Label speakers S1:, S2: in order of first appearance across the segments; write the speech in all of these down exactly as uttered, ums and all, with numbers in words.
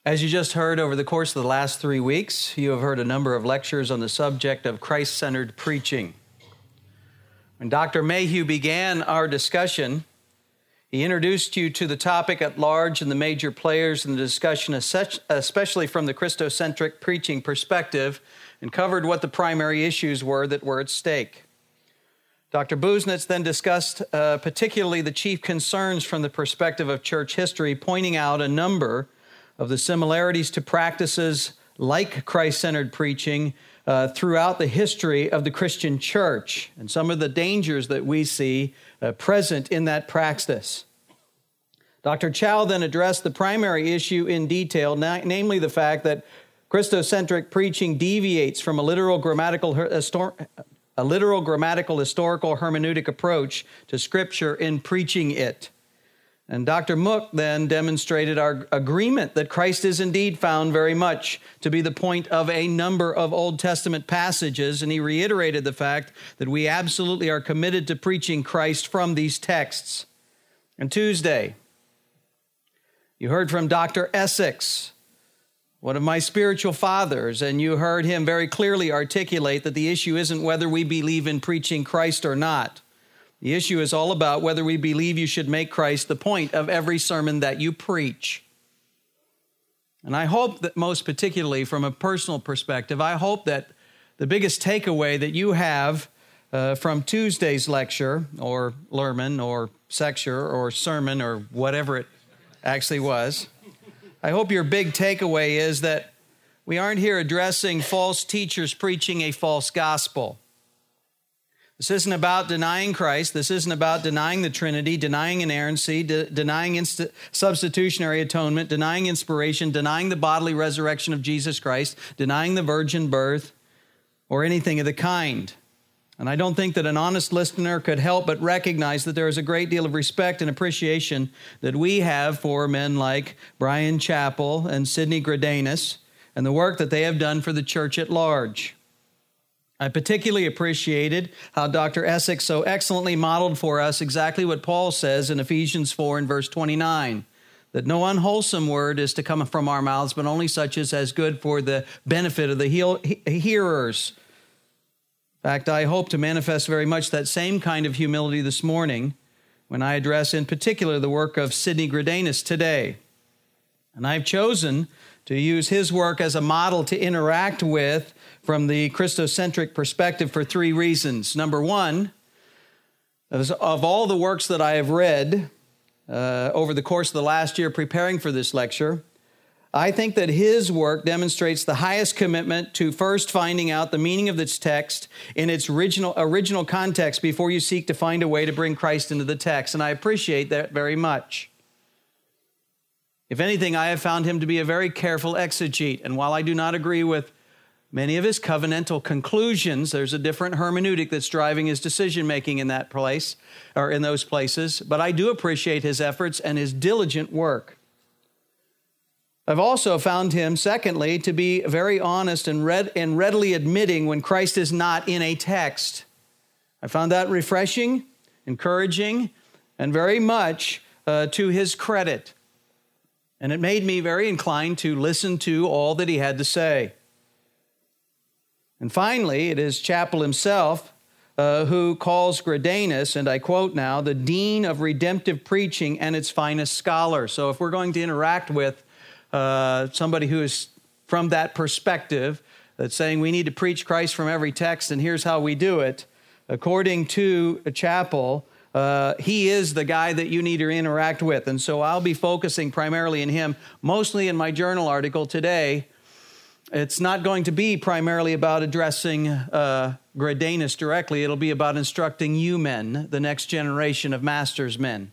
S1: As you just heard, over the course of the last three weeks, you have heard a number of lectures on the subject of Christ-centered preaching. When Doctor Mayhew began our discussion, he introduced you to the topic at large and the major players in the discussion, especially from the Christocentric preaching perspective, and covered what the primary issues were that were at stake. Doctor Busenitz then discussed uh, particularly the chief concerns from the perspective of church history, pointing out a number of the similarities to practices like Christ-centered preaching uh, throughout the history of the Christian church and some of the dangers that we see uh, present in that practice. Doctor Chow then addressed the primary issue in detail, na- namely the fact that Christocentric preaching deviates from a literal grammatical histor- a literal grammatical historical hermeneutic approach to Scripture in preaching it. And Doctor Mook then demonstrated our agreement that Christ is indeed found very much to be the point of a number of Old Testament passages, and he reiterated the fact that we absolutely are committed to preaching Christ from these texts. And Tuesday, you heard from Doctor Essex, one of my spiritual fathers, and you heard him very clearly articulate that the issue isn't whether we believe in preaching Christ or not. The issue is all about whether we believe you should make Christ the point of every sermon that you preach. And I hope that most particularly from a personal perspective, I hope that the biggest takeaway that you have uh, from Tuesday's lecture or lerman or sexture or sermon or whatever it actually was, I hope your big takeaway is that we aren't here addressing false teachers preaching a false gospel. This isn't about denying Christ. This isn't about denying the Trinity, denying inerrancy, de- denying inst- substitutionary atonement, denying inspiration, denying the bodily resurrection of Jesus Christ, denying the virgin birth, or anything of the kind. And I don't think that an honest listener could help but recognize that there is a great deal of respect and appreciation that we have for men like Bryan Chapell and Sidney Greidanus and the work that they have done for the church at large. I particularly appreciated how Doctor Essex so excellently modeled for us exactly what Paul says in Ephesians four and verse twenty-nine, that no unwholesome word is to come from our mouths, but only such as is good for the benefit of the hearers. In fact, I hope to manifest very much that same kind of humility this morning when I address in particular the work of Sidney Greidanus today. And I've chosen to use his work as a model to interact with from the Christocentric perspective for three reasons. Number one, of all the works that I have read uh, over the course of the last year preparing for this lecture, I think that his work demonstrates the highest commitment to first finding out the meaning of this text in its original, original context before you seek to find a way to bring Christ into the text, and I appreciate that very much. If anything, I have found him to be a very careful exegete, and while I do not agree with many of his covenantal conclusions, there's a different hermeneutic that's driving his decision-making in that place, or in those places, but I do appreciate his efforts and his diligent work. I've also found him, secondly, to be very honest and, read, and readily admitting when Christ is not in a text. I found that refreshing, encouraging, and very much uh, to his credit. And it made me very inclined to listen to all that he had to say. And finally, it is Chapell himself uh, who calls Greidanus, and I quote now, the dean of redemptive preaching and its finest scholar. So if we're going to interact with uh, somebody who is from that perspective, that's saying we need to preach Christ from every text, and here's how we do it, according to Chapell, Uh, he is the guy that you need to interact with. And so I'll be focusing primarily in him, mostly in my journal article today. It's not going to be primarily about addressing uh, Greidanus directly. It'll be about instructing you men, the next generation of masters men.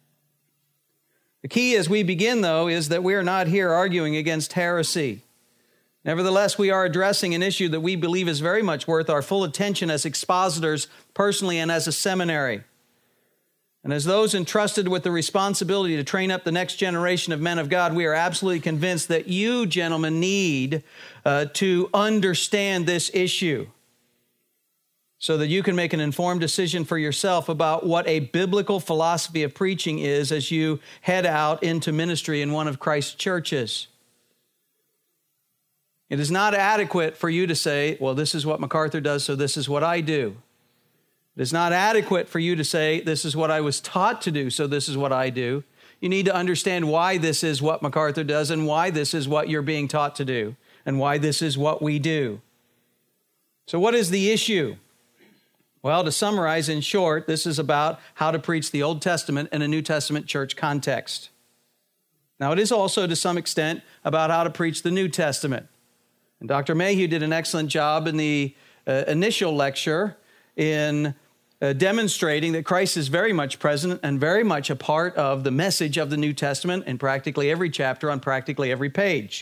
S1: The key as we begin, though, is that we are not here arguing against heresy. Nevertheless, we are addressing an issue that we believe is very much worth our full attention as expositors personally and as a seminary. And as those entrusted with the responsibility to train up the next generation of men of God, we are absolutely convinced that you, gentlemen, need uh, to understand this issue so that you can make an informed decision for yourself about what a biblical philosophy of preaching is as you head out into ministry in one of Christ's churches. It is not adequate for you to say, well, this is what MacArthur does, so this is what I do. It is not adequate for you to say, this is what I was taught to do, so this is what I do. You need to understand why this is what MacArthur does and why this is what you're being taught to do and why this is what we do. So what is the issue? Well, to summarize in short, this is about how to preach the Old Testament in a New Testament church context. Now, it is also to some extent about how to preach the New Testament. And Doctor Mayhew did an excellent job in the uh, initial lecture in uh, demonstrating that Christ is very much present and very much a part of the message of the New Testament in practically every chapter on practically every page.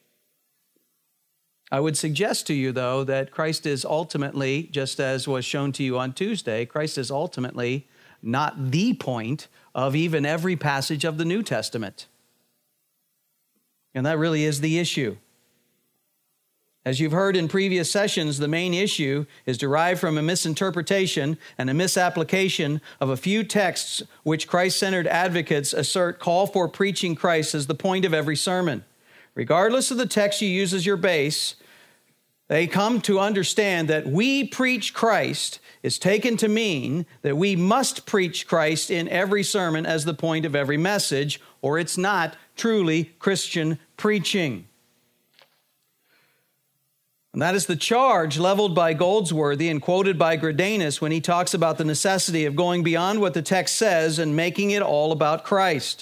S1: I would suggest to you, though, that Christ is ultimately, just as was shown to you on Tuesday, Christ is ultimately not the point of even every passage of the New Testament. And that really is the issue. As you've heard in previous sessions, the main issue is derived from a misinterpretation and a misapplication of a few texts which Christ-centered advocates assert call for preaching Christ as the point of every sermon. Regardless of the text you use as your base, they come to understand that we preach Christ is taken to mean that we must preach Christ in every sermon as the point of every message, or it's not truly Christian preaching. And that is the charge leveled by Goldsworthy and quoted by Greidanus when he talks about the necessity of going beyond what the text says and making it all about Christ.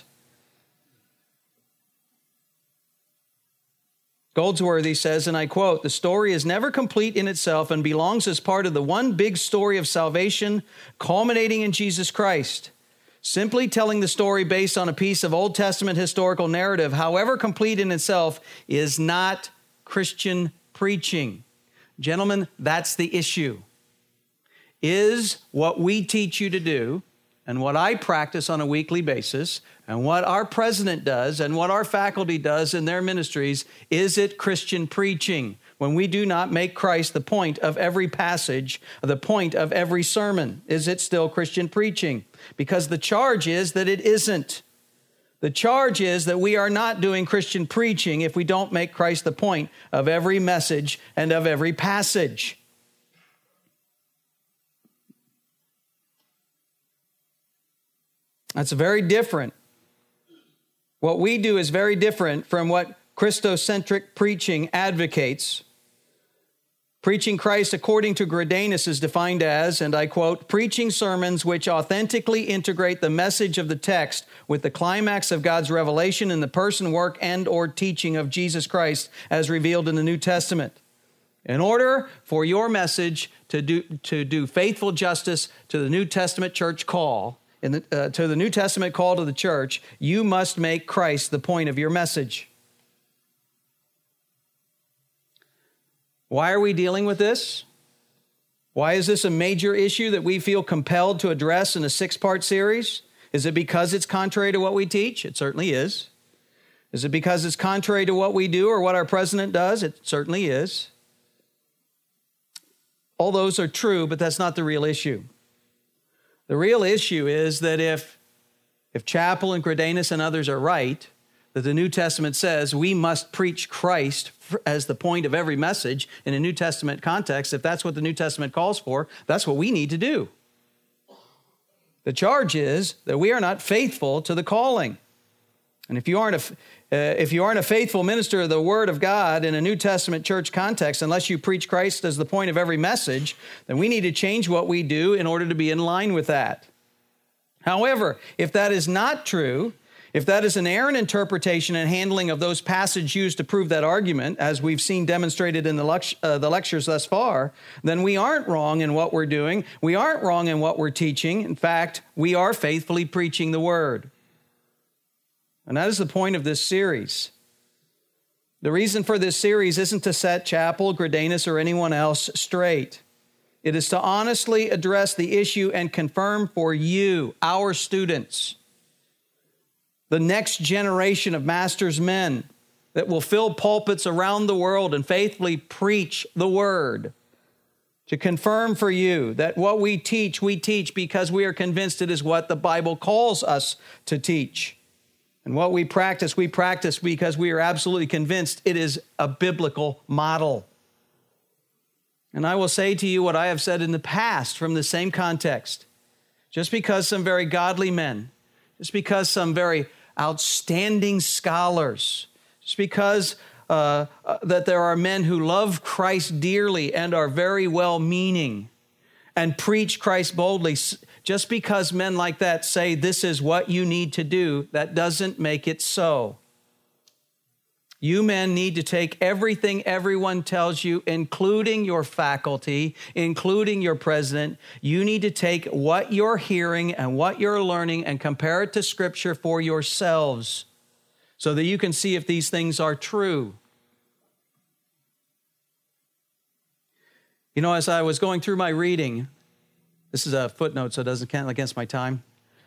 S1: Goldsworthy says, and I quote, "The story is never complete in itself and belongs as part of the one big story of salvation culminating in Jesus Christ. Simply telling the story based on a piece of Old Testament historical narrative, however complete in itself, is not Christian preaching." Gentlemen, that's the issue. Is what we teach you to do and what I practice on a weekly basis and what our president does and what our faculty does in their ministries, is it Christian preaching when we do not make Christ the point of every passage, the point of every sermon? Is it still Christian preaching? Because the charge is that it isn't. The charge is that we are not doing Christian preaching if we don't make Christ the point of every message and of every passage. That's very different. What we do is very different from what Christocentric preaching advocates. Preaching Christ, according to Greidanus, is defined as, and I quote, "preaching sermons which authentically integrate the message of the text with the climax of God's revelation in the person, work, and or teaching of Jesus Christ as revealed in the New Testament. In order for your message to do, to do faithful justice to the New Testament church call, in the, uh, to the New Testament call to the church, you must make Christ the point of your message." Why are we dealing with this? Why is this a major issue that we feel compelled to address in a six-part series? Is it because it's contrary to what we teach? It certainly is. Is it because it's contrary to what we do or what our president does? It certainly is. All those are true, but that's not the real issue. The real issue is that if, if Chappell and Greidanus and others are right, that the New Testament says we must preach Christ as the point of every message in a New Testament context, if that's what the New Testament calls for, that's what we need to do. The charge is that we are not faithful to the calling. And if you aren't a, uh, if you aren't a faithful minister of the Word of God in a New Testament church context, unless you preach Christ as the point of every message, then we need to change what we do in order to be in line with that. However, if that is not true, if that is an errant interpretation and handling of those passages used to prove that argument, as we've seen demonstrated in the, lect- uh, the lectures thus far, then we aren't wrong in what we're doing. We aren't wrong in what we're teaching. In fact, we are faithfully preaching the Word. And that is the point of this series. The reason for this series isn't to set Chappell, Greidanus, or anyone else straight. It is to honestly address the issue and confirm for you, our students, the next generation of master's men that will fill pulpits around the world and faithfully preach the Word, to confirm for you that what we teach, we teach because we are convinced it is what the Bible calls us to teach. And what we practice, we practice because we are absolutely convinced it is a biblical model. And I will say to you what I have said in the past from the same context. Just because some very godly men, just because some very outstanding scholars, just because uh, uh, that there are men who love Christ dearly and are very well-meaning and preach Christ boldly, just because men like that say this is what you need to do, that doesn't make it so. You men need to take everything everyone tells you, including your faculty, including your president. You need to take what you're hearing and what you're learning and compare it to Scripture for yourselves so that you can see if these things are true. You know, as I was going through my reading, this is a footnote, so it doesn't count against my time.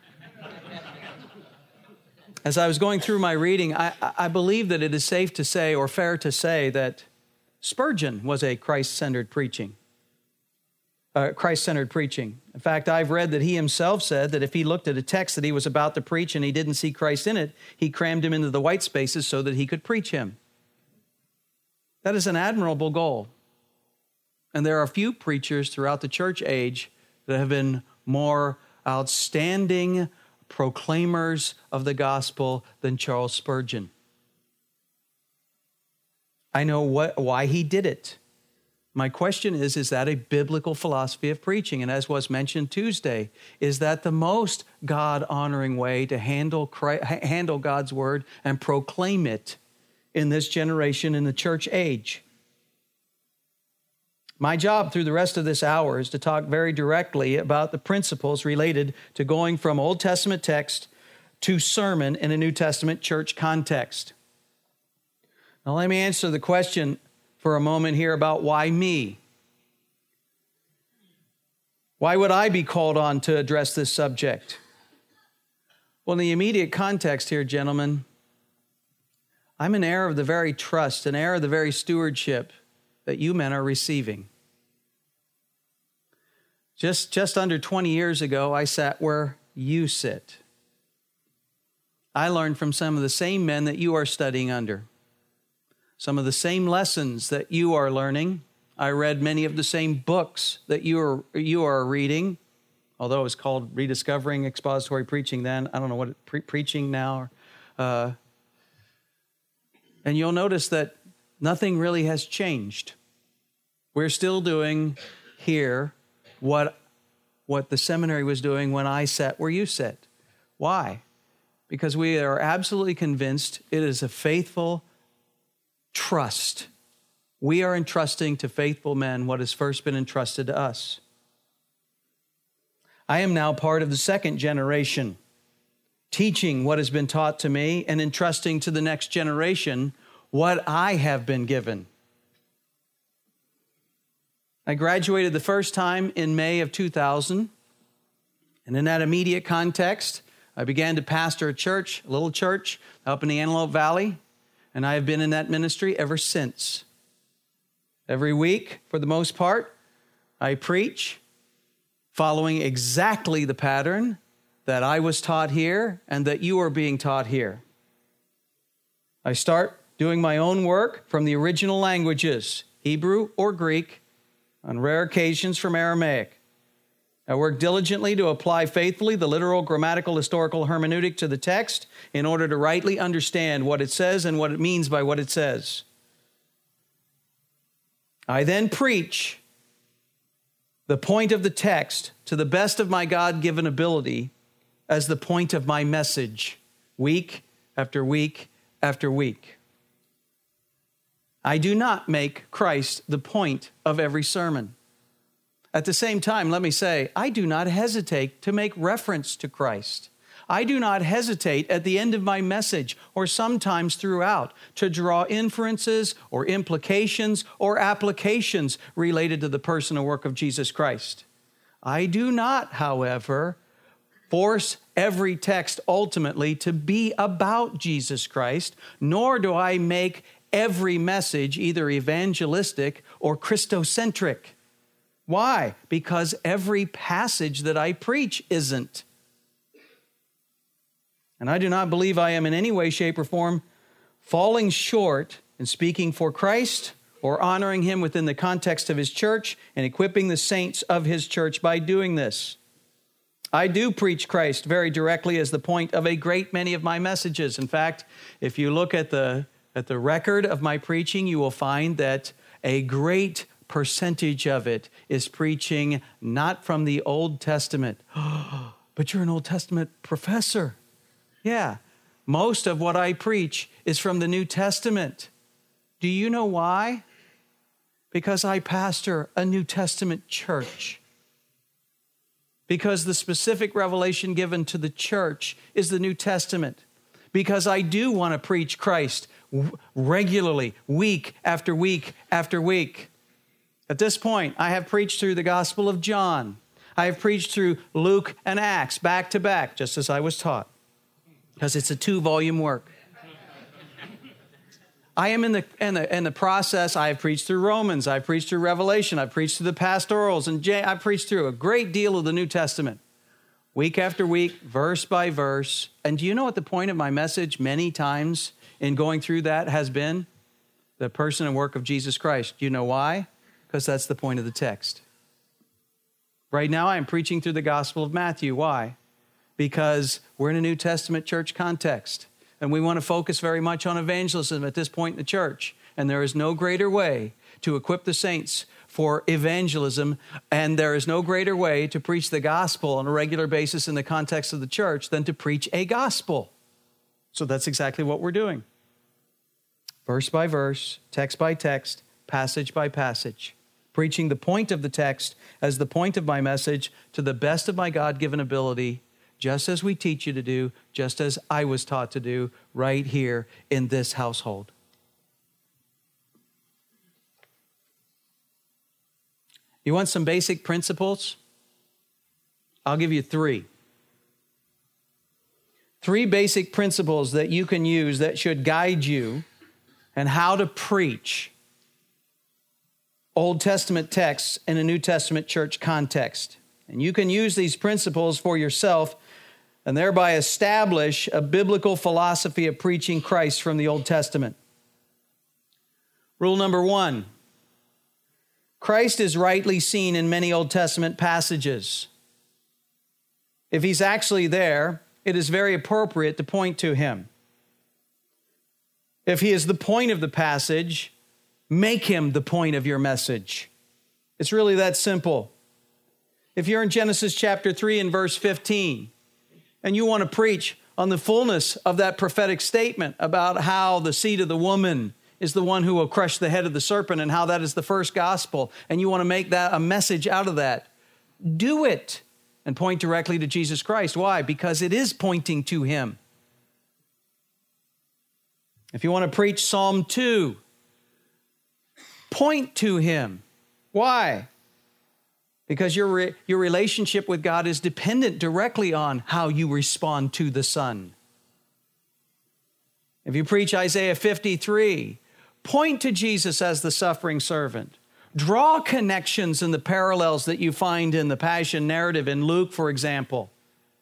S1: As I was going through my reading, I, I believe that it is safe to say, or fair to say, that Spurgeon was a Christ-centered preaching. Uh, Christ-centered preaching. In fact, I've read that he himself said that if he looked at a text that he was about to preach and he didn't see Christ in it, he crammed him into the white spaces so that he could preach him. That is an admirable goal. And there are few preachers throughout the church age that have been more outstanding proclaimers of the gospel than Charles Spurgeon. I know what, why he did it. My question is, is that a biblical philosophy of preaching? And as was mentioned Tuesday, is that the most God-honoring way to handle, Christ, handle God's word and proclaim it in this generation, in the church age? My job through the rest of this hour is to talk very directly about the principles related to going from Old Testament text to sermon in a New Testament church context. Now let me answer the question for a moment here about why me? Why would I be called on to address this subject? Well, in the immediate context here, gentlemen, I'm an heir of the very trust, an heir of the very stewardship that you men are receiving. Just, just under twenty years ago, I sat where you sit. I learned from some of the same men that you are studying under. Some of the same lessons that you are learning. I read many of the same books that you are, you are reading, although it was called Rediscovering Expository Preaching then. I don't know what it, pre- preaching now. Uh, and you'll notice that nothing really has changed. We're still doing here what, what the seminary was doing when I sat where you sat. Why? Because we are absolutely convinced it is a faithful trust. We are entrusting to faithful men what has first been entrusted to us. I am now part of the second generation, teaching what has been taught to me and entrusting to the next generation what I have been given. I graduated the first time in May of two thousand, and in that immediate context, I began to pastor a church, a little church up in the Antelope Valley, and I have been in that ministry ever since. Every week, for the most part, I preach, following exactly the pattern that I was taught here and that you are being taught here. I start doing my own work from the original languages, Hebrew or Greek, on rare occasions from Aramaic. I work diligently to apply faithfully the literal, grammatical, historical hermeneutic to the text in order to rightly understand what it says and what it means by what it says. I then preach the point of the text to the best of my God-given ability as the point of my message, week after week after week. I do not make Christ the point of every sermon. At the same time, let me say, I do not hesitate to make reference to Christ. I do not hesitate at the end of my message or sometimes throughout to draw inferences or implications or applications related to the person and work of Jesus Christ. I do not, however, force every text ultimately to be about Jesus Christ, nor do I make every message either evangelistic or Christocentric. Why? Because every passage that I preach isn't. And I do not believe I am in any way, shape, or form falling short in speaking for Christ or honoring him within the context of his church and equipping the saints of his church by doing this. I do preach Christ very directly as the point of a great many of my messages. In fact, if you look at the, at the record of my preaching, you will find that a great percentage of it is preaching not from the Old Testament. But you're an Old Testament professor. Yeah, most of what I preach is from the New Testament. Do you know why? Because I pastor a New Testament church. Because the specific revelation given to the church is the New Testament. Because I do want to preach Christ regularly, week after week after week. At this point, I have preached through the Gospel of John. I have preached through Luke and Acts back to back, just as I was taught. Because it's a two-volume work. I am in the, in the in the process. I have preached through Romans. I've preached through Revelation. I've preached through the pastorals. And I've preached through a great deal of the New Testament. Week after week, verse by verse. And do you know what the point of my message many times in going through that has been? The person and work of Jesus Christ. Do you know why? Because that's the point of the text. Right now, I'm preaching through the Gospel of Matthew. Why? Because we're in a New Testament church context. And we want to focus very much on evangelism at this point in the church. And there is no greater way to equip the saints for evangelism. And there is no greater way to preach the gospel on a regular basis in the context of the church than to preach a gospel. So that's exactly what we're doing. Verse by verse, text by text, passage by passage. Preaching the point of the text as the point of my message to the best of my God-given ability, just as we teach you to do, just as I was taught to do right here in this household. You want some basic principles? I'll give you three. Three basic principles that you can use that should guide you and how to preach Old Testament texts in a New Testament church context. And you can use these principles for yourself and thereby establish a biblical philosophy of preaching Christ from the Old Testament. Rule number one, Christ is rightly seen in many Old Testament passages. If he's actually there, it is very appropriate to point to him. If he is the point of the passage, make him the point of your message. It's really that simple. If you're in Genesis chapter three and verse fifteen, and you want to preach on the fullness of that prophetic statement about how the seed of the woman is the one who will crush the head of the serpent and how that is the first gospel, and you want to make that a message out of that, do it and point directly to Jesus Christ. Why? Because it is pointing to him. If you want to preach Psalm two, point to him. Why? Because your, re- your relationship with God is dependent directly on how you respond to the Son. If you preach Isaiah fifty-three, point to Jesus as the suffering servant. Draw connections in the parallels that you find in the Passion narrative in Luke, for example.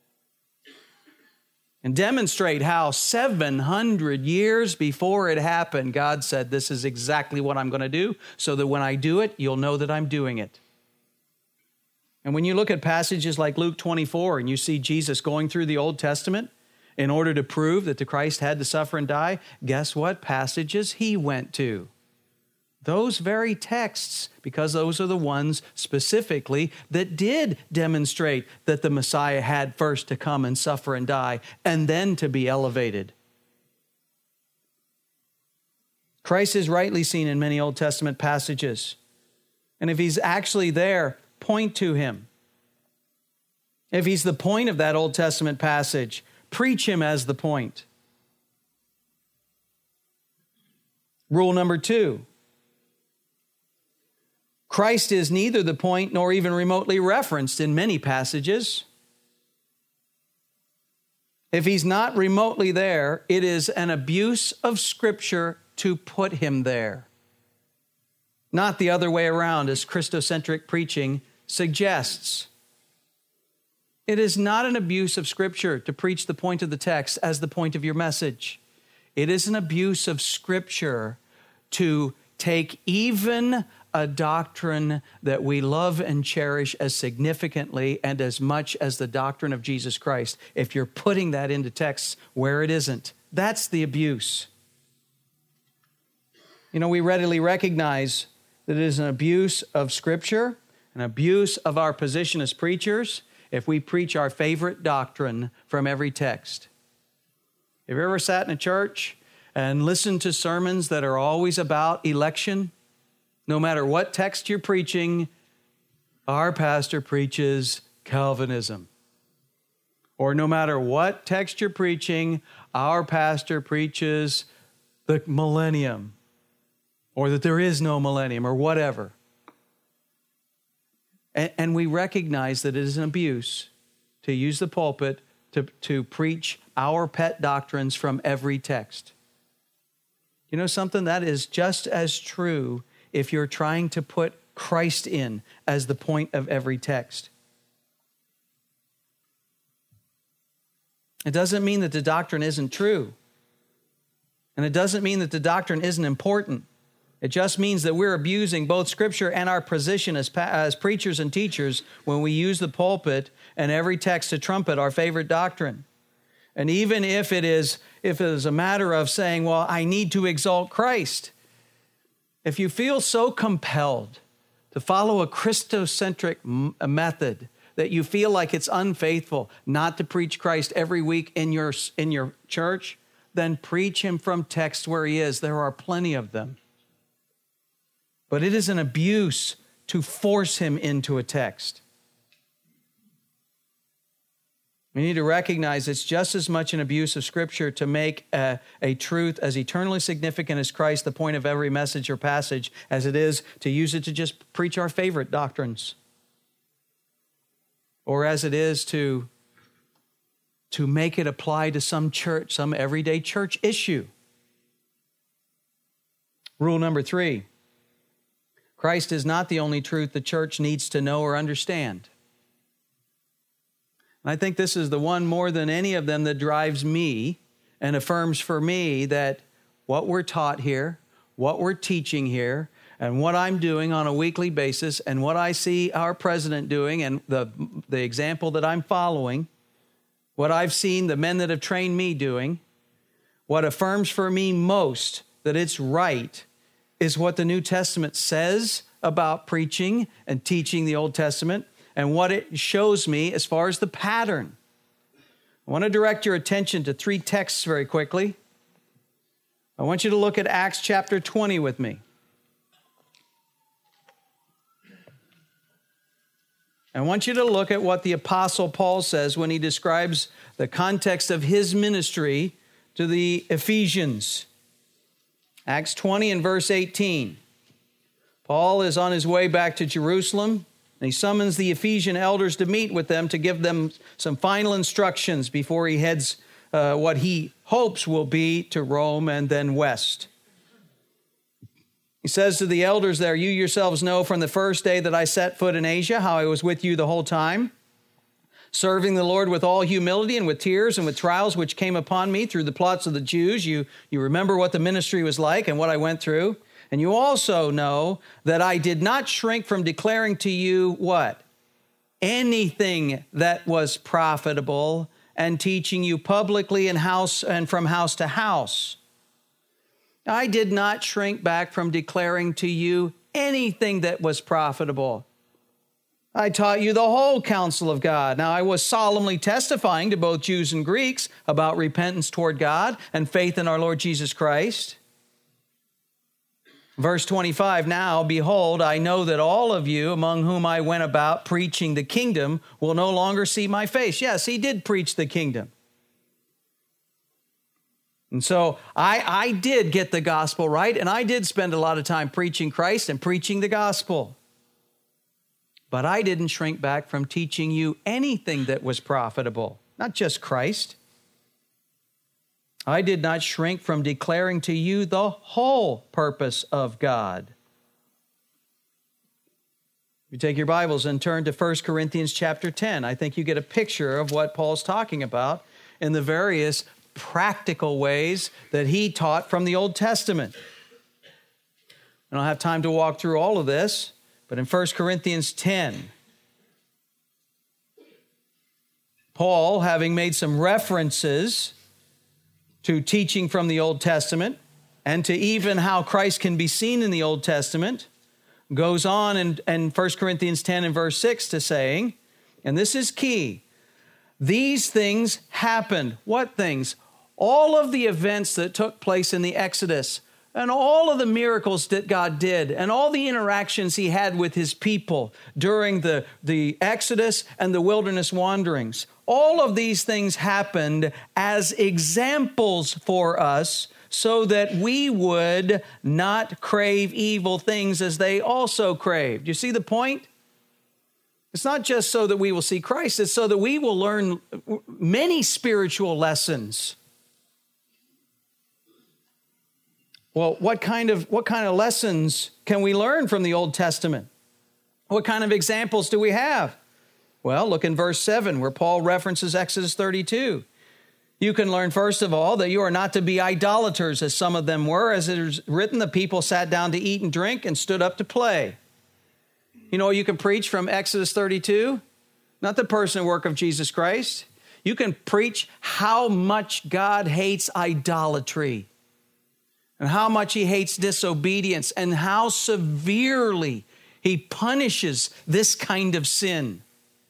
S1: And demonstrate how seven hundred years before it happened, God said, this is exactly what I'm going to do, so that when I do it, you'll know that I'm doing it. And when you look at passages like Luke twenty-four and you see Jesus going through the Old Testament in order to prove that the Christ had to suffer and die, guess what passages he went to? Those very texts, because those are the ones specifically that did demonstrate that the Messiah had first to come and suffer and die and then to be elevated. Christ is rightly seen in many Old Testament passages. And if he's actually there, point to him. If he's the point of that Old Testament passage, preach him as the point. Rule number two, Christ is neither the point nor even remotely referenced in many passages. If he's not remotely there, it is an abuse of Scripture to put him there. Not the other way around, as Christocentric preaching suggests. It is not an abuse of Scripture to preach the point of the text as the point of your message. It is an abuse of Scripture to take even a doctrine that we love and cherish as significantly and as much as the doctrine of Jesus Christ. If you're putting that into texts where it isn't, that's the abuse. You know, we readily recognize that it is an abuse of Scripture, an abuse of our position as preachers, if we preach our favorite doctrine from every text. Have you ever sat in a church and listened to sermons that are always about election? No matter what text you're preaching, our pastor preaches Calvinism. Or no matter what text you're preaching, our pastor preaches the millennium, or that there is no millennium, or whatever. And, and we recognize that it is an abuse to use the pulpit to, to preach our pet doctrines from every text. You know something? That is just as true if you're trying to put Christ in as the point of every text. It doesn't mean that the doctrine isn't true. And it doesn't mean that the doctrine isn't important. It just means that we're abusing both Scripture and our position as, as preachers and teachers when we use the pulpit and every text to trumpet our favorite doctrine. And even if it is, if it is a matter of saying, well, I need to exalt Christ, if you feel so compelled to follow a Christocentric m- method that you feel like it's unfaithful not to preach Christ every week in your, in your church, then preach him from text where he is. There are plenty of them. But it is an abuse to force him into a text. We need to recognize it's just as much an abuse of Scripture to make a, a truth as eternally significant as Christ the point of every message or passage as it is to use it to just preach our favorite doctrines. Or as it is to, to make it apply to some church, some everyday church issue. Rule number three, Christ is not the only truth the church needs to know or understand. And I think this is the one more than any of them that drives me and affirms for me that what we're taught here, what we're teaching here, and what I'm doing on a weekly basis, and what I see our president doing, and the, the example that I'm following, what I've seen the men that have trained me doing, what affirms for me most that it's right is what the New Testament says about preaching and teaching the Old Testament, and what it shows me as far as the pattern. I want to direct your attention to three texts very quickly. I want you to look at Acts chapter twenty with me. I want you to look at what the Apostle Paul says when he describes the context of his ministry to the Ephesians. Acts twenty and verse eighteen. Paul is on his way back to Jerusalem, and he summons the Ephesian elders to meet with them to give them some final instructions before he heads uh, what he hopes will be to Rome and then west. He says to the elders there, you yourselves know from the first day that I set foot in Asia how I was with you the whole time, serving the Lord with all humility and with tears and with trials which came upon me through the plots of the Jews. You, you remember what the ministry was like and what I went through. And you also know that I did not shrink from declaring to you what? Anything that was profitable, and teaching you publicly in house and from house to house. I did not shrink back from declaring to you anything that was profitable. I taught you the whole counsel of God. Now I was solemnly testifying to both Jews and Greeks about repentance toward God and faith in our Lord Jesus Christ. Verse twenty-five, now, behold, I know that all of you among whom I went about preaching the kingdom will no longer see my face. Yes, he did preach the kingdom. And so I, I did get the gospel right, and I did spend a lot of time preaching Christ and preaching the gospel. But I didn't shrink back from teaching you anything that was profitable, not just Christ. I did not shrink from declaring to you the whole purpose of God. You take your Bibles and turn to First Corinthians chapter ten. I think you get a picture of what Paul's talking about in the various practical ways that he taught from the Old Testament. I don't have time to walk through all of this, but in First Corinthians ten, Paul, having made some references to teaching from the Old Testament and to even how Christ can be seen in the Old Testament, goes on in, in First Corinthians ten and verse six to saying, and this is key, these things happened. What things? All of the events that took place in the Exodus and all of the miracles that God did and all the interactions he had with his people during the, the Exodus and the wilderness wanderings. All of these things happened as examples for us so that we would not crave evil things as they also craved. You see the point? It's not just so that we will see Christ, it's so that we will learn many spiritual lessons. Well, what kind of, what kind of lessons can we learn from the Old Testament? What kind of examples do we have? Well, look in verse seven where Paul references Exodus thirty-two. You can learn, first of all, that you are not to be idolaters, as some of them were. As it is written, the people sat down to eat and drink and stood up to play. You know, you can preach from Exodus thirty-two, not the person and work of Jesus Christ. You can preach how much God hates idolatry and how much he hates disobedience and how severely he punishes this kind of sin.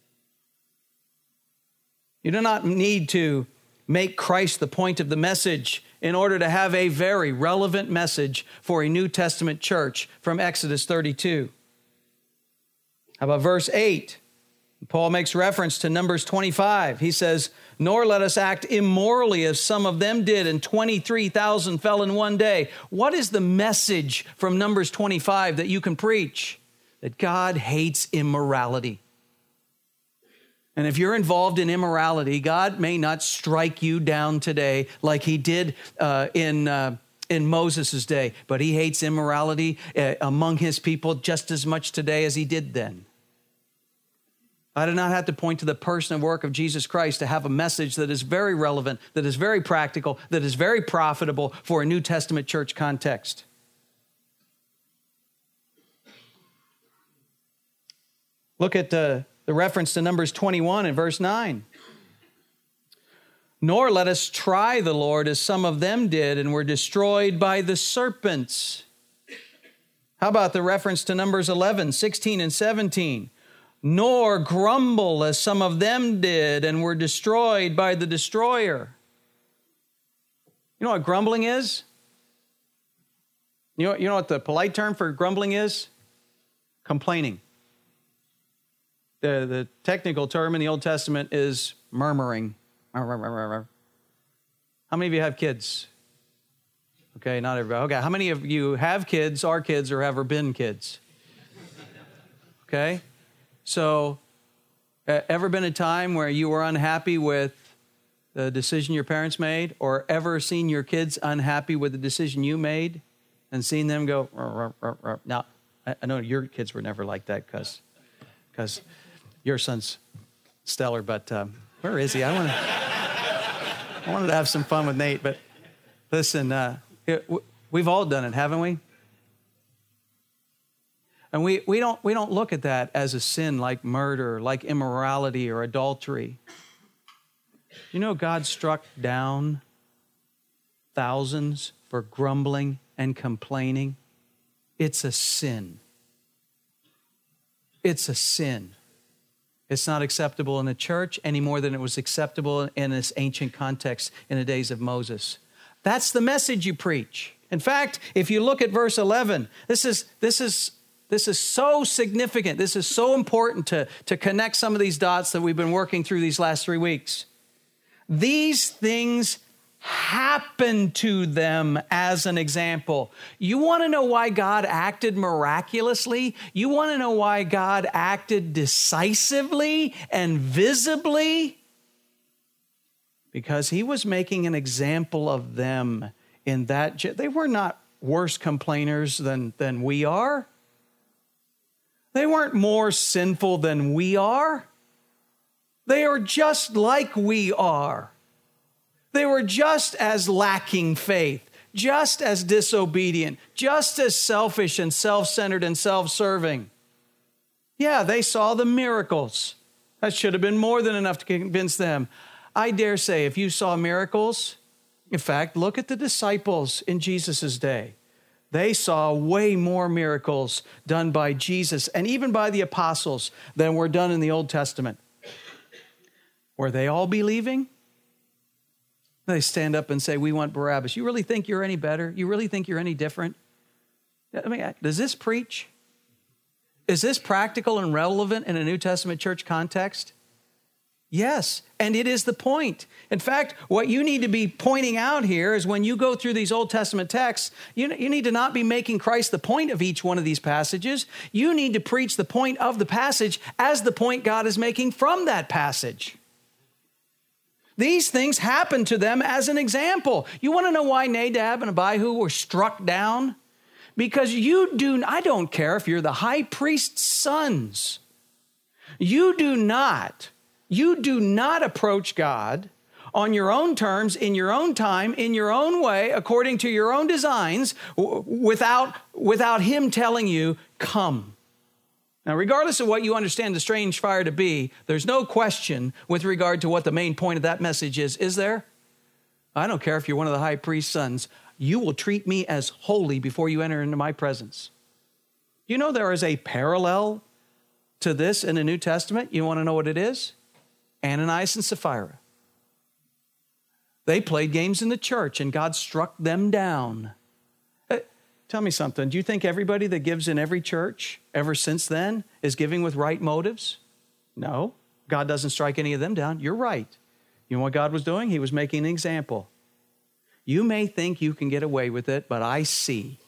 S1: You do not need to make Christ the point of the message in order to have a very relevant message for a New Testament church from Exodus thirty-two. How about verse eight? Paul makes reference to Numbers twenty-five. He says, nor let us act immorally as some of them did, and twenty-three thousand fell in one day. What is the message from Numbers twenty-five that you can preach? That God hates immorality. And if you're involved in immorality, God may not strike you down today like he did uh, in uh, in Moses' day, but he hates immorality uh, among his people just as much today as he did then. I do not have to point to the person and work of Jesus Christ to have a message that is very relevant, that is very practical, that is very profitable for a New Testament church context. Look at uh, the reference to Numbers twenty-one and verse nine. Nor let us try the Lord as some of them did and were destroyed by the serpents. How about the reference to Numbers eleven, sixteen and seventeen? Nor grumble as some of them did and were destroyed by the destroyer. You know what grumbling is? You know, you know what the polite term for grumbling is? Complaining. The, the technical term in the Old Testament is murmuring. How many of you have kids? Okay, not everybody. Okay, how many of you have kids, are kids, or have ever been kids? Okay, so uh, ever been a time where you were unhappy with the decision your parents made, or ever seen your kids unhappy with the decision you made and seen them go, rah, rah, rah, rah. Now, I, I know your kids were never like that because because your son's stellar, but um, where is he? I want to I wanted to have some fun with Nate, but listen, uh, it, we've all done it, haven't we? And we, we don't we don't look at that as a sin like murder, like immorality or adultery. You know, God struck down thousands for grumbling and complaining. It's a sin. It's a sin. It's not acceptable in the church any more than it was acceptable in this ancient context in the days of Moses. That's the message you preach. In fact, if you look at verse eleven, this is this is this is so significant. This is so important to, to connect some of these dots that we've been working through these last three weeks. These things happened to them as an example. You want to know why God acted miraculously? You want to know why God acted decisively and visibly? Because he was making an example of them in that they were not worse complainers than, than we are. They weren't more sinful than we are. They are just like we are. They were just as lacking faith, just as disobedient, just as selfish and self-centered and self-serving. Yeah, they saw the miracles. That should have been more than enough to convince them. I dare say if you saw miracles, in fact, look at the disciples in Jesus' day. They saw way more miracles done by Jesus and even by the apostles than were done in the Old Testament. Were they all believing? They stand up and say, we want Barabbas. You really think you're any better? You really think you're any different? I mean, does this preach? Is this practical and relevant in a New Testament church context? Yes, and it is the point. In fact, what you need to be pointing out here is when you go through these Old Testament texts, you, you need to not be making Christ the point of each one of these passages. You need to preach the point of the passage as the point God is making from that passage. These things happened to them as an example. You want to know why Nadab and Abihu were struck down? Because you do, I don't care if you're the high priest's sons. You do not, you do not approach God on your own terms, in your own time, in your own way, according to your own designs, without, without Him telling you, come. Now, regardless of what you understand the strange fire to be, there's no question with regard to what the main point of that message is, is there? I don't care if you're one of the high priest's sons. You will treat me as holy before you enter into my presence. You know there is a parallel to this in the New Testament. You want to know what it is? Ananias and Sapphira. They played games in the church and God struck them down. Tell me something. Do you think everybody that gives in every church ever since then is giving with right motives? No. God doesn't strike any of them down. You're right. You know what God was doing? He was making an example. You may think you can get away with it, but I see.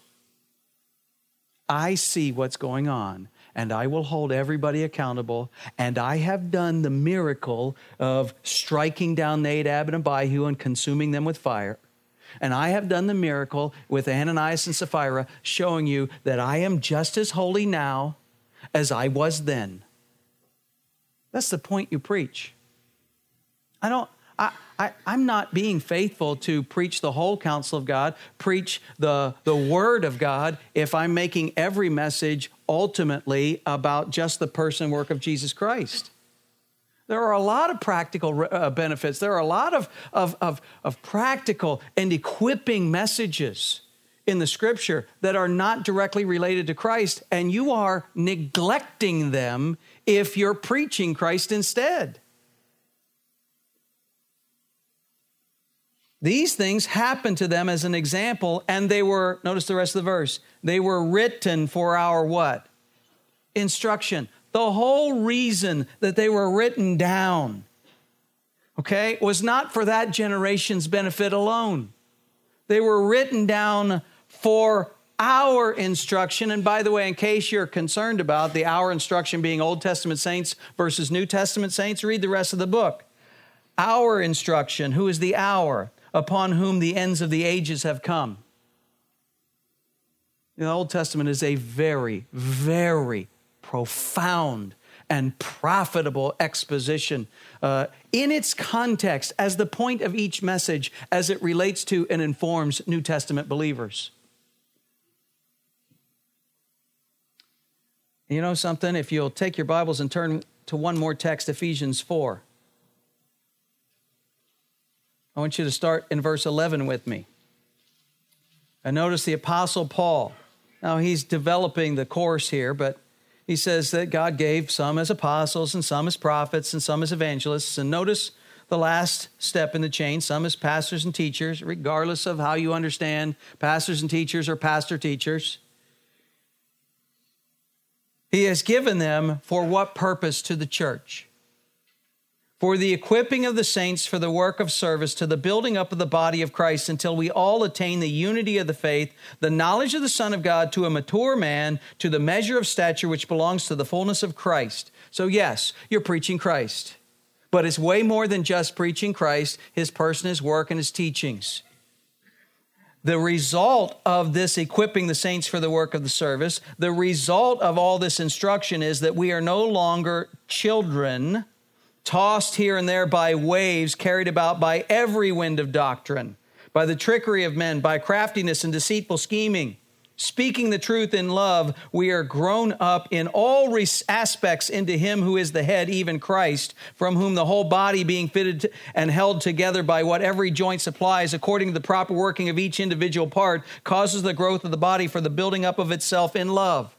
S1: I see what's going on, and I will hold everybody accountable. And I have done the miracle of striking down Nadab and Abihu and consuming them with fire. And I have done the miracle with Ananias and Sapphira, showing you that I am just as holy now as I was then. That's the point you preach. I don't, I, I, I'm not being faithful to preach the whole counsel of God, preach the, the word of God, if I'm making every message ultimately about just the person and work of Jesus Christ. There are a lot of practical uh, benefits. There are a lot of, of, of, of practical and equipping messages in the Scripture that are not directly related to Christ, and you are neglecting them if you're preaching Christ instead. These things happened to them as an example, and they were, notice the rest of the verse, they were written for our what? Instruction. The whole reason that they were written down, okay, was not for that generation's benefit alone. They were written down for our instruction. And by the way, in case you're concerned about the our instruction being Old Testament saints versus New Testament saints, read the rest of the book. Our instruction, who is the our, upon whom the ends of the ages have come. The Old Testament is a very, very profound and profitable exposition uh, in its context as the point of each message as it relates to and informs New Testament believers. You know something? If you'll take your Bibles and turn to one more text, Ephesians four. I want you to start in verse eleven with me. And notice the Apostle Paul. Now he's developing the course here, but he says that God gave some as apostles and some as prophets and some as evangelists. And notice the last step in the chain, some as pastors and teachers, regardless of how you understand pastors and teachers or pastor teachers. He has given them for what purpose to the church? For the equipping of the saints for the work of service to the building up of the body of Christ until we all attain the unity of the faith, the knowledge of the Son of God, to a mature man, to the measure of stature which belongs to the fullness of Christ. So yes, you're preaching Christ, but it's way more than just preaching Christ, His person, His work, and His teachings. The result of this equipping the saints for the work of the service, the result of all this instruction is that we are no longer children tossed here and there by waves, carried about by every wind of doctrine, by the trickery of men, by craftiness and deceitful scheming. Speaking the truth in love, we are grown up in all res- aspects into him who is the head, even Christ, from whom the whole body being fitted to, and held together by what every joint supplies, according to the proper working of each individual part, causes the growth of the body for the building up of itself in love.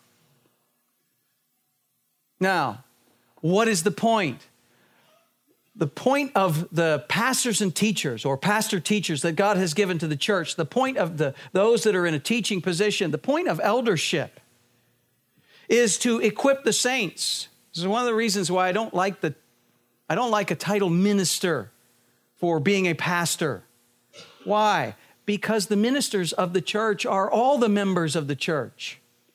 S1: Now, what is the point? The point of the pastors and teachers, or pastor teachers that God has given to the church, the point of the those that are in a teaching position, the point of eldership is to equip the saints. This is one of the reasons why I don't like the I don't like a title minister for being a pastor. Why? Because the ministers of the church are all the members of the church.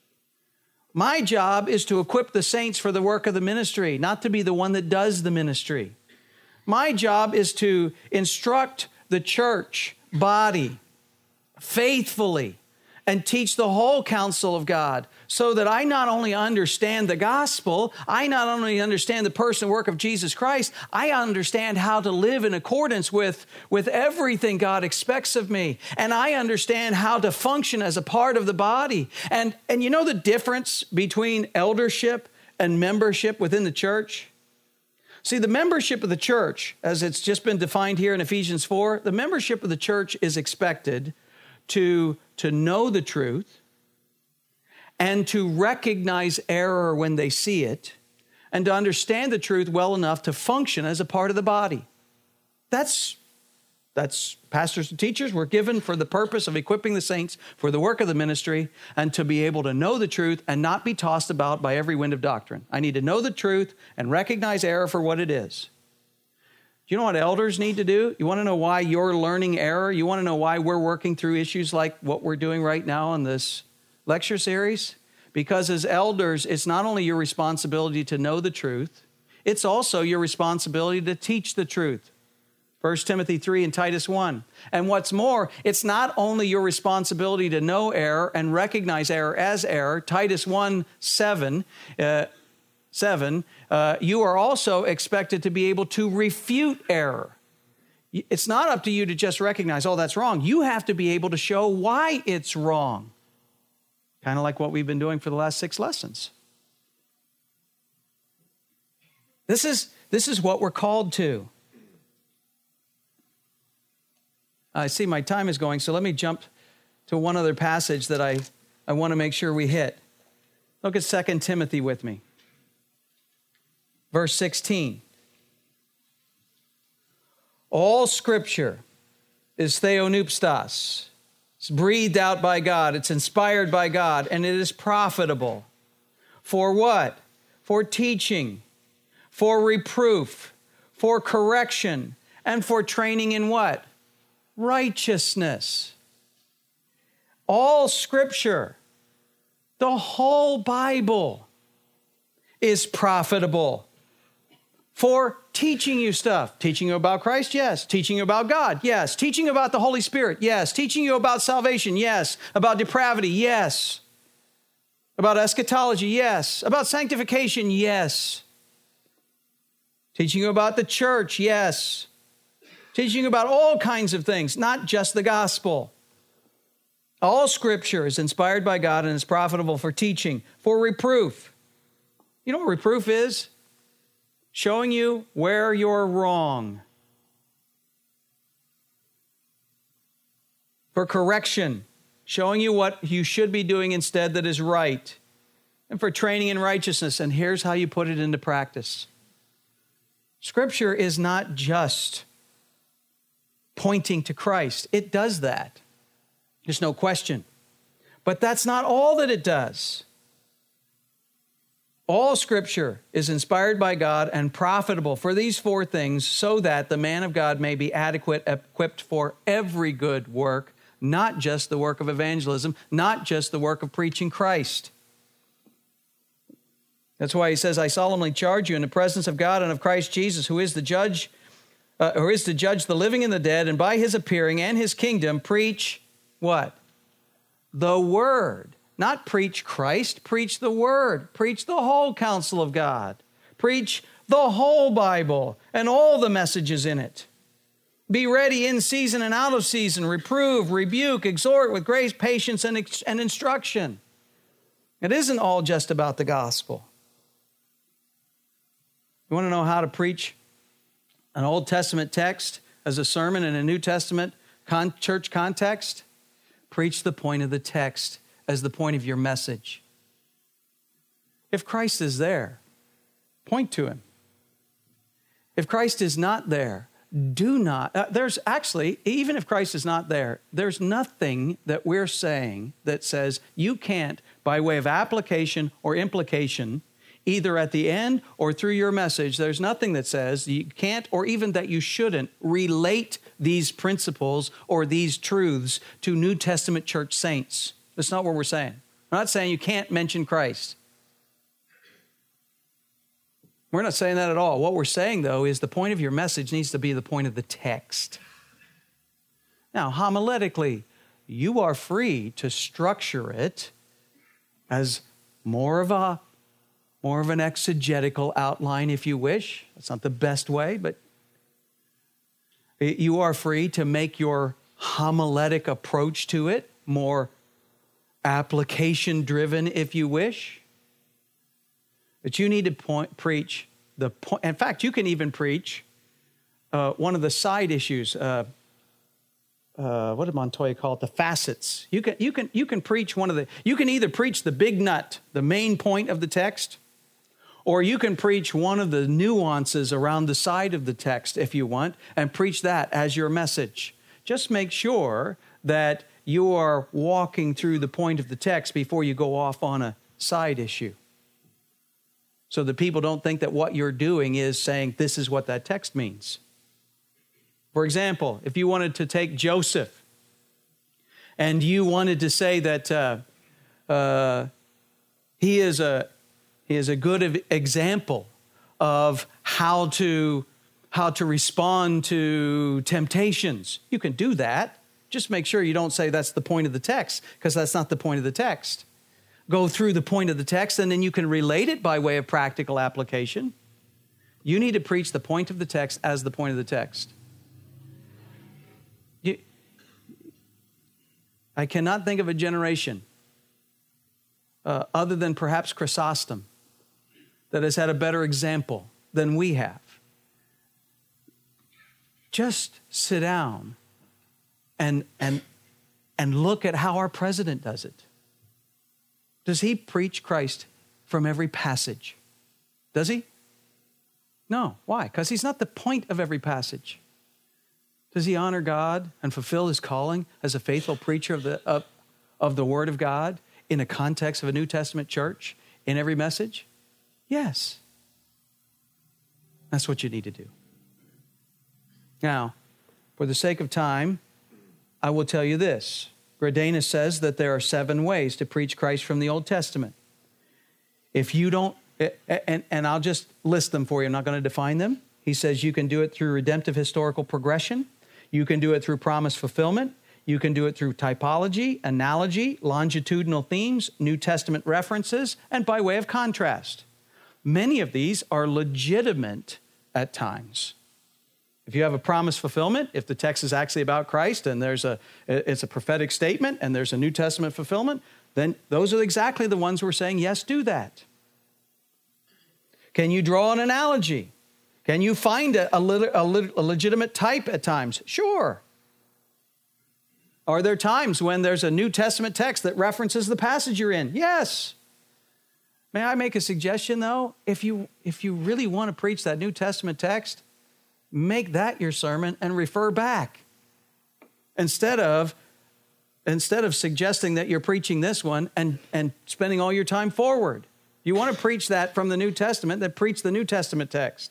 S1: My job is to equip the saints for the work of the ministry, not to be the one that does the ministry. My job is to instruct the church body faithfully and teach the whole counsel of God so that I not only understand the gospel, I not only understand the person and work of Jesus Christ, I understand how to live in accordance with, with everything God expects of me. And I understand how to function as a part of the body. And, and you know the difference between eldership and membership within the church? See, the membership of the church, as it's just been defined here in Ephesians four, the membership of the church is expected to, to know the truth and to recognize error when they see it and to understand the truth well enough to function as a part of the body. That's That's pastors and teachers were given for the purpose of equipping the saints for the work of the ministry and to be able to know the truth and not be tossed about by every wind of doctrine. I need to know the truth and recognize error for what it is. Do you know what elders need to do? You want to know why you're learning error? You want to know why we're working through issues like what we're doing right now in this lecture series? Because as elders, it's not only your responsibility to know the truth, it's also your responsibility to teach the truth. First Timothy three and Titus one. And what's more, it's not only your responsibility to know error and recognize error as error. Titus one, seven, uh, seven uh, you are also expected to be able to refute error. It's not up to you to just recognize, oh, that's wrong. You have to be able to show why it's wrong. Kind of like what we've been doing for the last six lessons. This is, this is what we're called to. I see my time is going, so let me jump to one other passage that I, I want to make sure we hit. Look at Second Timothy with me. Verse sixteen. All Scripture is theonoupstos. It's breathed out by God. It's inspired by God, and it is profitable. For what? For teaching, for reproof, for correction, and for training in what? Righteousness. All Scripture, the whole Bible, is profitable for teaching you stuff. Teaching you about Christ? Yes. Teaching you about God? Yes. Teaching you about the Holy Spirit? Yes. Teaching you about salvation? Yes. About depravity? Yes. About eschatology? Yes. About sanctification? Yes. Teaching you about the church? Yes. Teaching about all kinds of things, not just the gospel. All Scripture is inspired by God and is profitable for teaching, for reproof. You know what reproof is? Showing you where you're wrong. For correction, showing you what you should be doing instead that is right. And for training in righteousness, and here's how you put it into practice. Scripture is not just pointing to Christ. It does that. There's no question. But that's not all that it does. All Scripture is inspired by God and profitable for these four things so that the man of God may be adequate, equipped for every good work, not just the work of evangelism, not just the work of preaching Christ. That's why he says, I solemnly charge you in the presence of God and of Christ Jesus, who is the judge, uh, who is to judge the living and the dead, and by his appearing and his kingdom, preach what? The Word. Not preach Christ, preach the Word. Preach the whole counsel of God. Preach the whole Bible and all the messages in it. Be ready in season and out of season. Reprove, rebuke, exhort with grace, patience, and, and instruction. It isn't all just about the gospel. You want to know how to preach an Old Testament text as a sermon in a New Testament con- church context? Preach the point of the text as the point of your message. If Christ is there, point to him. If Christ is not there, do not. Uh, there's actually, even if Christ is not there, there's nothing that we're saying that says you can't, by way of application or implication, either at the end or through your message, there's nothing that says you can't or even that you shouldn't relate these principles or these truths to New Testament church saints. That's not what we're saying. We're not saying you can't mention Christ. We're not saying that at all. What we're saying, though, is the point of your message needs to be the point of the text. Now, homiletically, you are free to structure it as more of a more of an exegetical outline, if you wish. That's not the best way, but you are free to make your homiletic approach to it more application-driven, if you wish. But you need to point, preach the point. In fact, you can even preach uh, one of the side issues. Uh, uh, what did Montoya call it? The facets. You can you can you can preach one of the. You can either preach the big nut, the main point of the text, or you can preach one of the nuances around the side of the text, if you want, and preach that as your message. Just make sure that you are walking through the point of the text before you go off on a side issue. So that people don't think that what you're doing is saying this is what that text means. For example, if you wanted to take Joseph and you wanted to say that uh, uh, he is a he is a good example of how to how to respond to temptations, you can do that. Just make sure you don't say that's the point of the text, because that's not the point of the text. Go through the point of the text, and then you can relate it by way of practical application. You need to preach the point of the text as the point of the text. You, I cannot think of a generation, uh, other than perhaps Chrysostom, that has had a better example than we have. Just sit down and, and, and look at how our president does it. Does he preach Christ from every passage? Does he? No. Why? Because he's not the point of every passage. Does he honor God and fulfill his calling as a faithful preacher of the, of, of the Word of God in a context of a New Testament church in every message? Yes. That's what you need to do. Now, for the sake of time, I will tell you this. Greidanus says that there are seven ways to preach Christ from the Old Testament. If you don't, and, and I'll just list them for you, I'm not going to define them. He says you can do it through redemptive historical progression. You can do it through promise fulfillment. You can do it through typology, analogy, longitudinal themes, New Testament references, and by way of contrast. Many of these are legitimate at times. If you have a promise fulfillment, if the text is actually about Christ and there's a it's a prophetic statement and there's a New Testament fulfillment, then those are exactly the ones we're saying, yes, do that. Can you draw an analogy? Can you find a, a, a, a legitimate type at times? Sure. Are there times when there's a New Testament text that references the passage you're in? Yes. May I make a suggestion, though? If you, if you really want to preach that New Testament text, make that your sermon and refer back. Instead of, instead of suggesting that you're preaching this one and, and spending all your time forward. You want to preach that from the New Testament, then preach the New Testament text.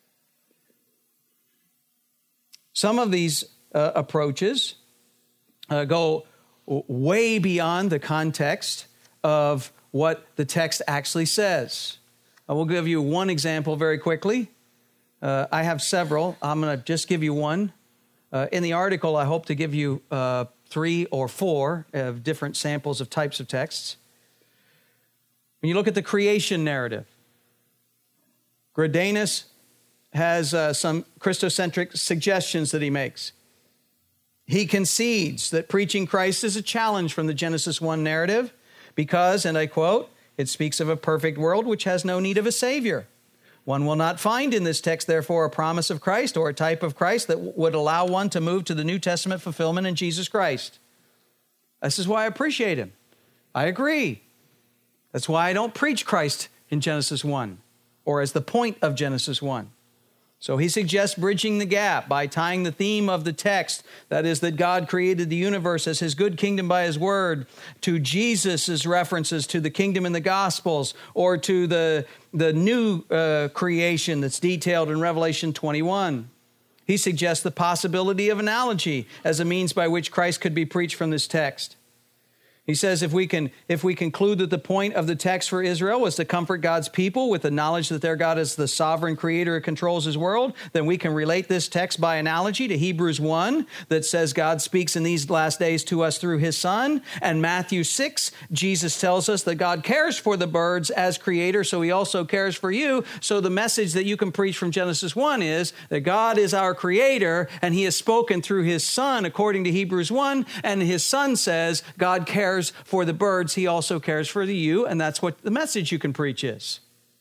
S1: Some of these uh, approaches uh, go way beyond the context of what the text actually says. I will give you one example very quickly. Uh, I have several. I'm going to just give you one. Uh, in the article, I hope to give you uh, three or four of different samples of types of texts. When you look at the creation narrative, Greidanus has uh, some Christocentric suggestions that he makes. He concedes that preaching Christ is a challenge from the Genesis one narrative because, and I quote, it speaks of a perfect world which has no need of a Savior. One will not find in this text, therefore, a promise of Christ or a type of Christ that w- would allow one to move to the New Testament fulfillment in Jesus Christ. This is why I appreciate him. I agree. That's why I don't preach Christ in Genesis one or as the point of Genesis one. So he suggests bridging the gap by tying the theme of the text, that is that God created the universe as his good kingdom by his word, to Jesus' references to the kingdom in the Gospels, or to the, the new uh, creation that's detailed in Revelation twenty-one. He suggests the possibility of analogy as a means by which Christ could be preached from this text. He says if we can, if we conclude that the point of the text for Israel was to comfort God's people with the knowledge that their God is the sovereign creator who controls his world, then we can relate this text by analogy to Hebrews one that says God speaks in these last days to us through his Son. And Matthew six, Jesus tells us that God cares for the birds as creator, so he also cares for you. So the message that you can preach from Genesis one is that God is our creator and he has spoken through his Son according to Hebrews one, and his Son says God cares for the birds, he also cares for the you, and that's what the message you can preach is.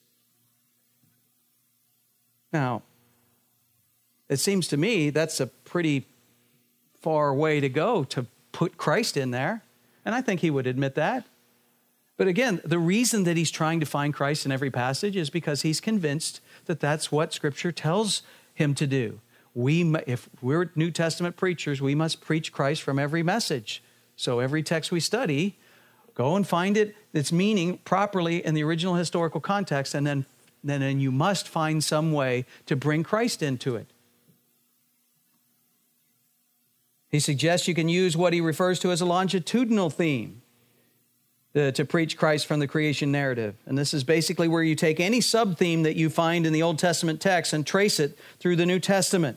S1: Now, it seems to me that's a pretty far way to go to put Christ in there, and I think he would admit that. But again, the reason that he's trying to find Christ in every passage is because he's convinced that that's what Scripture tells him to do. We, if we're New Testament preachers, we must preach Christ from every message. So every text we study, go and find it, its meaning properly in the original historical context, and then, then, then you must find some way to bring Christ into it. He suggests you can use what he refers to as a longitudinal theme uh, to preach Christ from the creation narrative. And this is basically where you take any sub-theme that you find in the Old Testament text and trace it through the New Testament.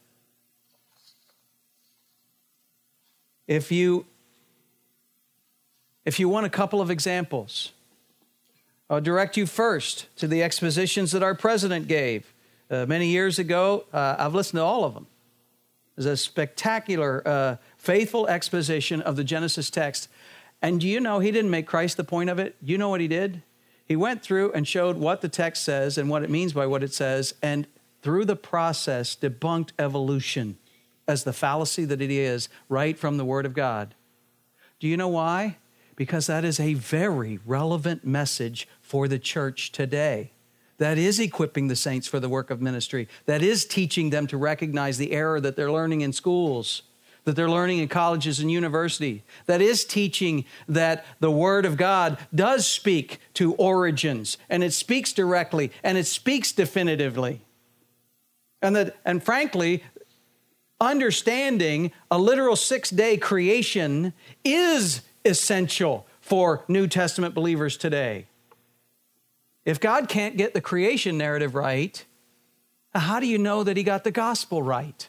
S1: If you If you want a couple of examples, I'll direct you first to the expositions that our president gave. Uh, many years ago, uh, I've listened to all of them. There's a spectacular, uh, faithful exposition of the Genesis text. And do you know he didn't make Christ the point of it? You know what he did? He went through and showed what the text says and what it means by what it says, and through the process debunked evolution as the fallacy that it is right from the Word of God. Do you know why? Because that is a very relevant message for the church today. That is equipping the saints for the work of ministry. That is teaching them to recognize the error that they're learning in schools, that they're learning in colleges and university. That is teaching that the Word of God does speak to origins, and it speaks directly, and it speaks definitively. And that, and frankly, understanding a literal six-day creation is essential for New Testament believers today. If God can't get the creation narrative right, how do you know that he got the gospel right?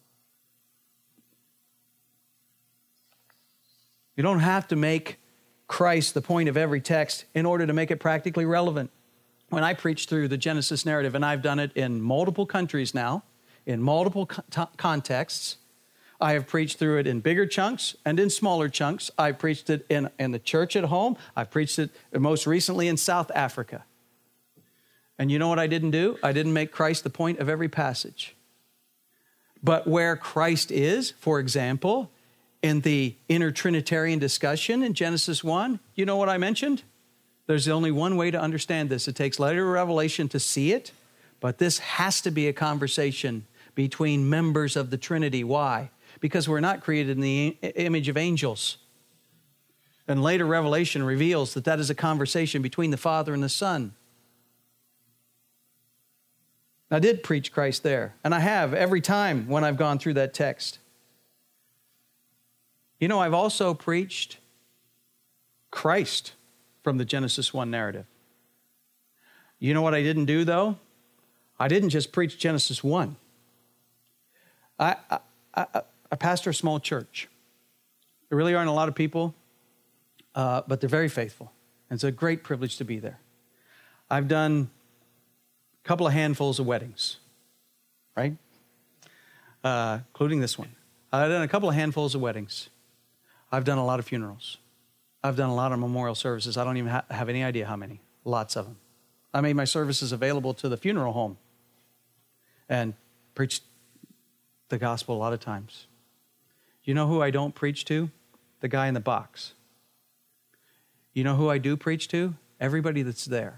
S1: You don't have to make Christ the point of every text in order to make it practically relevant. When I preach through the Genesis narrative, and I've done it in multiple countries now, in multiple co- contexts, I have preached through it in bigger chunks and in smaller chunks. I preached it in, in the church at home. I've preached it most recently in South Africa. And you know what I didn't do? I didn't make Christ the point of every passage. But where Christ is, for example, in the inner Trinitarian discussion in Genesis one, you know what I mentioned? There's only one way to understand this. It takes later revelation to see it, but this has to be a conversation between members of the Trinity. Why? Because we're not created in the image of angels. And later revelation reveals that that is a conversation between the Father and the Son. I did preach Christ there, and I have every time when I've gone through that text. You know, I've also preached Christ from the Genesis one narrative. You know what I didn't do, though? I didn't just preach Genesis one. I, I, I, I pastor a small church. There really aren't a lot of people, uh, but they're very faithful. And it's a great privilege to be there. I've done a couple of handfuls of weddings, right? Uh, including this one. I've done a couple of handfuls of weddings. I've done a lot of funerals. I've done a lot of memorial services. I don't even ha- have any idea how many. Lots of them. I made my services available to the funeral home and preached the gospel a lot of times. You know who I don't preach to? The guy in the box. You know who I do preach to? Everybody that's there.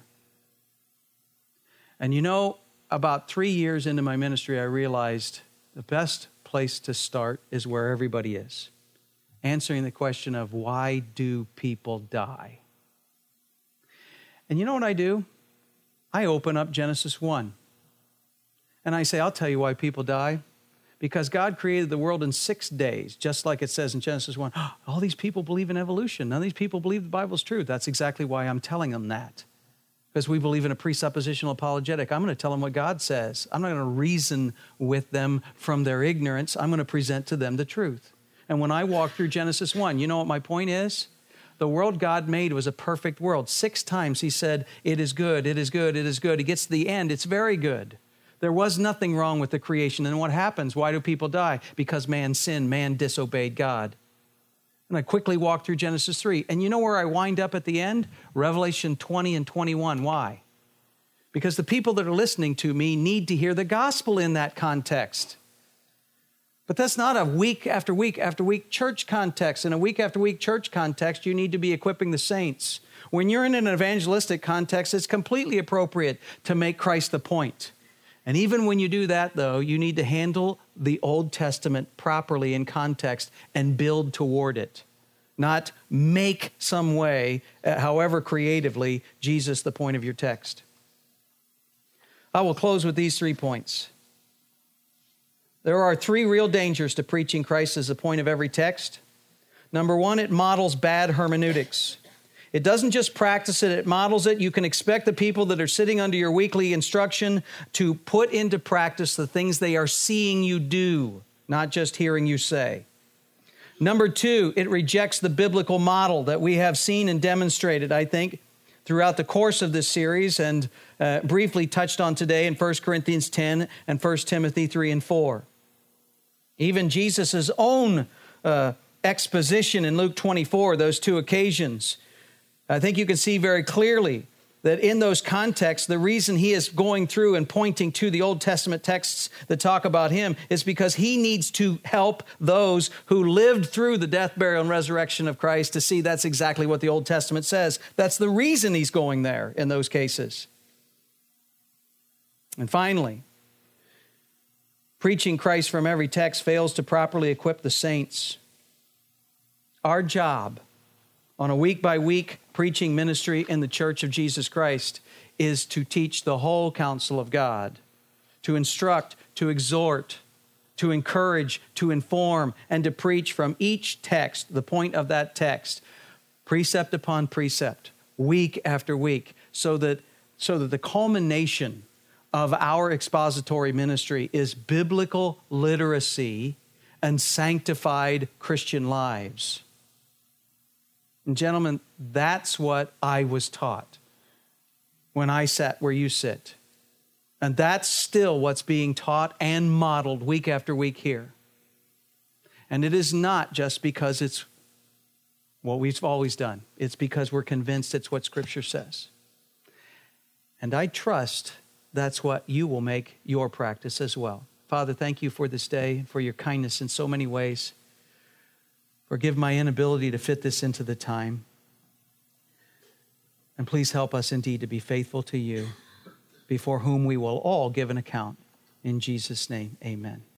S1: And you know, about three years into my ministry, I realized the best place to start is where everybody is. Answering the question of why do people die? And you know what I do? I open up Genesis one. And I say, I'll tell you why people die. Because God created the world in six days, just like it says in Genesis one. All these people believe in evolution. None of these people believe the Bible's true. That's exactly why I'm telling them that. Because we believe in a presuppositional apologetic. I'm going to tell them what God says. I'm not going to reason with them from their ignorance. I'm going to present to them the truth. And when I walk through Genesis one, you know what my point is? The world God made was a perfect world. Six times he said, it is good, it is good, it is good. He gets to the end, it's very good. There was nothing wrong with the creation. And what happens? Why do people die? Because man sinned, man disobeyed God. And I quickly walk through Genesis three. And you know where I wind up at the end? Revelation twenty and twenty-one. Why? Because the people that are listening to me need to hear the gospel in that context. But that's not a week after week after week church context. In a week after week church context, you need to be equipping the saints. When you're in an evangelistic context, it's completely appropriate to make Christ the point. And even when you do that, though, you need to handle the Old Testament properly in context and build toward it. Not make some way, however creatively, Jesus the point of your text. I will close with these three points. There are three real dangers to preaching Christ as the point of every text. Number one, it models bad hermeneutics. It doesn't just practice it, it models it. You can expect the people that are sitting under your weekly instruction to put into practice the things they are seeing you do, not just hearing you say. Number two, it rejects the biblical model that we have seen and demonstrated, I think, throughout the course of this series and uh, briefly touched on today in First Corinthians ten and First Timothy three and four. Even Jesus' own uh, exposition in Luke twenty-four, those two occasions, I think you can see very clearly that in those contexts, the reason he is going through and pointing to the Old Testament texts that talk about him is because he needs to help those who lived through the death, burial, and resurrection of Christ to see that's exactly what the Old Testament says. That's the reason he's going there in those cases. And finally, preaching Christ from every text fails to properly equip the saints. Our job on a week-by-week preaching ministry in the Church of Jesus Christ is to teach the whole counsel of God, to instruct, to exhort, to encourage, to inform, and to preach from each text, the point of that text, precept upon precept, week after week, so that, so that the culmination of our expository ministry is biblical literacy and sanctified Christian lives. And gentlemen, that's what I was taught when I sat where you sit. And that's still what's being taught and modeled week after week here. And it is not just because it's what we've always done. It's because we're convinced it's what Scripture says. And I trust that's what you will make your practice as well. Father, thank you for this day, for your kindness in so many ways. Forgive my inability to fit this into the time. And please help us indeed to be faithful to you, before whom we will all give an account. In Jesus' name, amen.